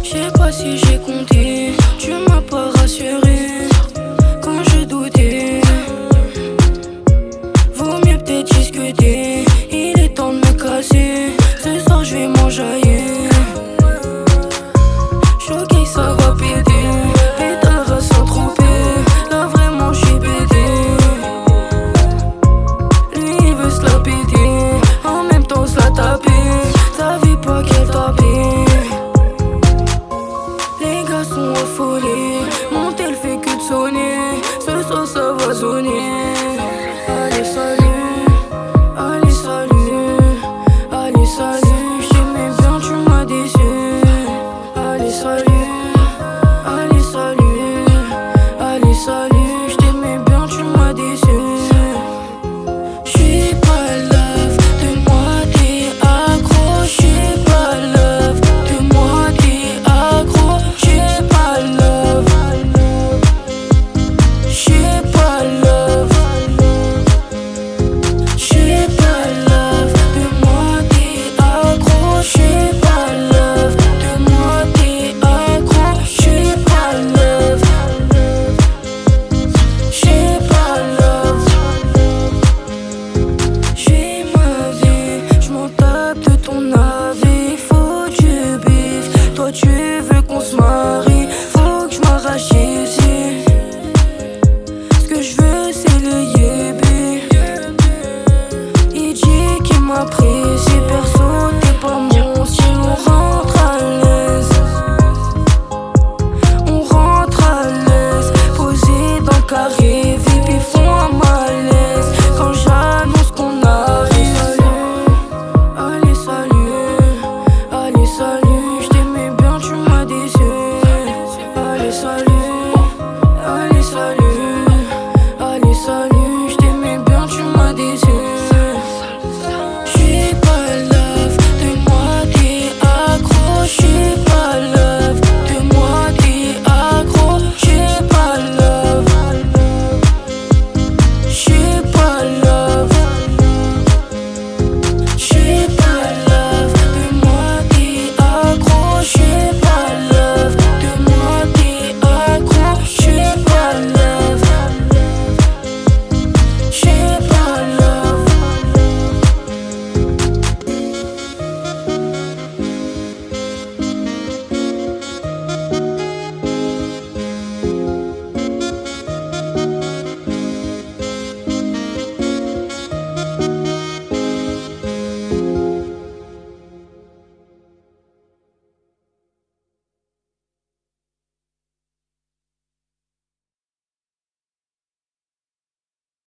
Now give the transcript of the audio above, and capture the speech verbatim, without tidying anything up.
sais pas si j'ai compté, tu m'as pas rassuré quand j'ai douté. Vaut mieux peut-être discuter, il est temps de me casser. Ce soir je vais m'enjailler. Choqué, ça va péter, pétard à s'entromper. Là vraiment j'suis pété. Lui il veut se la péter, en même temps se la taper. Savais pas qu'elle tapait. Les gars sont affolés, mon tel fait que de sonner. Ce soir ça va sonner. Allez salut, allez salut, allez salut. J'aimais bien, tu m'as déçu. Allez salut, allez salut, allez salut. J't'aimais bien, tu m'as déçu. J'suis pas love, de moi t'es accro. J'suis pas love, de moi t'es accro. J'suis pas love, j'suis pas love, j'suis pas love, de moi t'es accro. J'suis pas love, de moi t'es accro. J'suis pas love, j'suis pas love. J'suis ma vie, j'm'en tape de ton avis. Faut du bif, toi tu